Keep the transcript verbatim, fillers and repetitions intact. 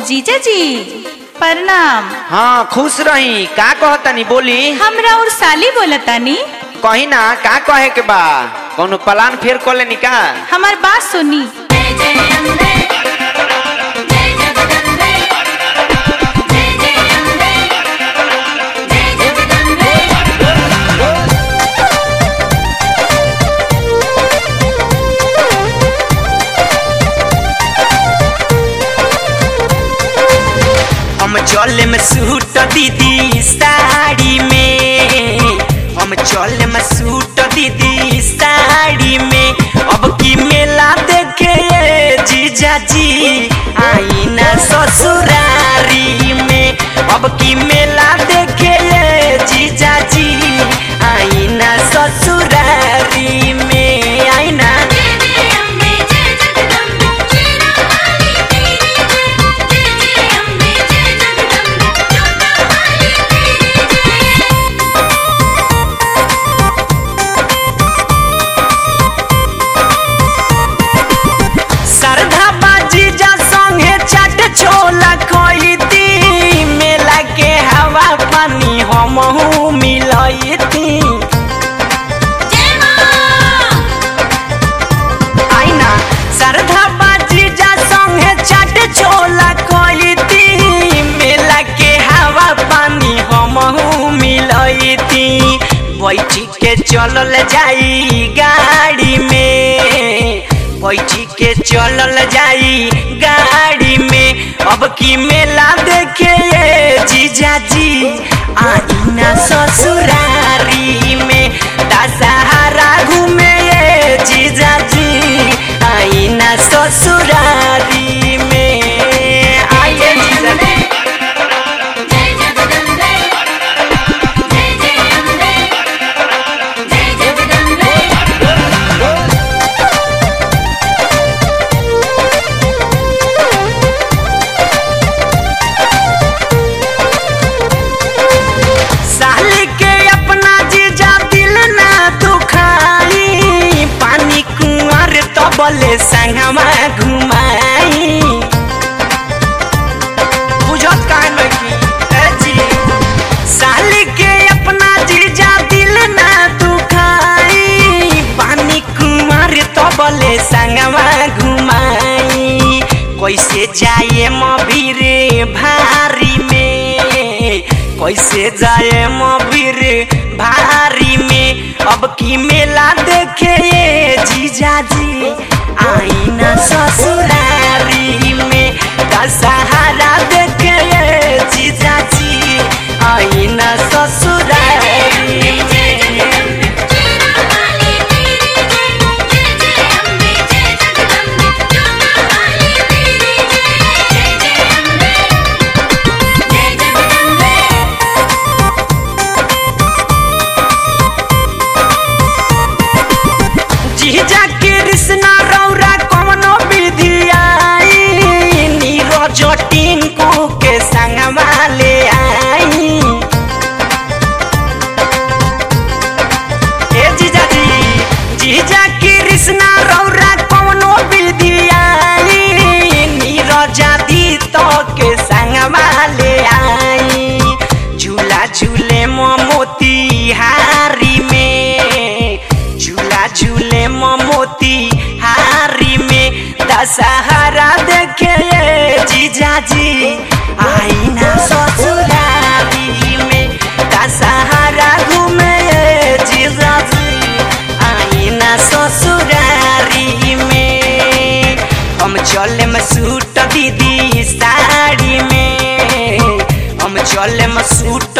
जीजा जी प्रणाम। हाँ खुश रही। का कहतनी बोली? हमरा और साली बोलतानी। कही ना का कहे के बा? कोनो प्लान फेर कर लेनी का? हमार बात सुनी। हम चले में सूट दीदी साड़ी में, हम चले में सूट दीदी साड़ी में। अब की मेला देखे जीजा जी आई ना ससुरारी में। अब की मेला देखे जीजा जी आई ना ससुरारी में। आई ना छोला खोईती मेला के हवा पानी हमहू मिलती। आईना सरधा बाजी जा संगे चाट छोला खोईती मेला के हवा पानी हमहू मिलती। बैठी के चलल जाई गाड़ी में, बैठी के चलल जाई गाड़ी में। अब की मेला देखे जीजा जी आई ना ससुरारी में। दशहरा घूमे जीजा जी आई ना ससुरारी में। आइए जीजा जी। बोले संगमा घुमाई बुझत कान की साली के अपना जीजा दिल ना दुखाई। पानी कुमार तो बोले संगमा घुमाई। कैसे जाए मबीर भारी में, कैसे जाए मबीर भारी में। अब की मेला देखे जीजा जी आई ना ससुरारी में। दशहरा देखे जीजा जी आई ना ससुरारी में। जीजा कृष्णा रौरा कौनो विधि आई नीरज टिंकू के संगवा ले आई। ए जीजा जी जीजा कृष्णा रौरा कौनो विधि आई नीरज तो के संगवा ले आई। झूला झूले मोती हारी में, झूला झूले मोती हारी में। दशहरा देखे जीजा जी आई ना ससुरारी में। दशहरा घूमे जीजा जी आई ना ससुरारी में। हम चले में सूट दीदी साड़ी में, हम चले में सूट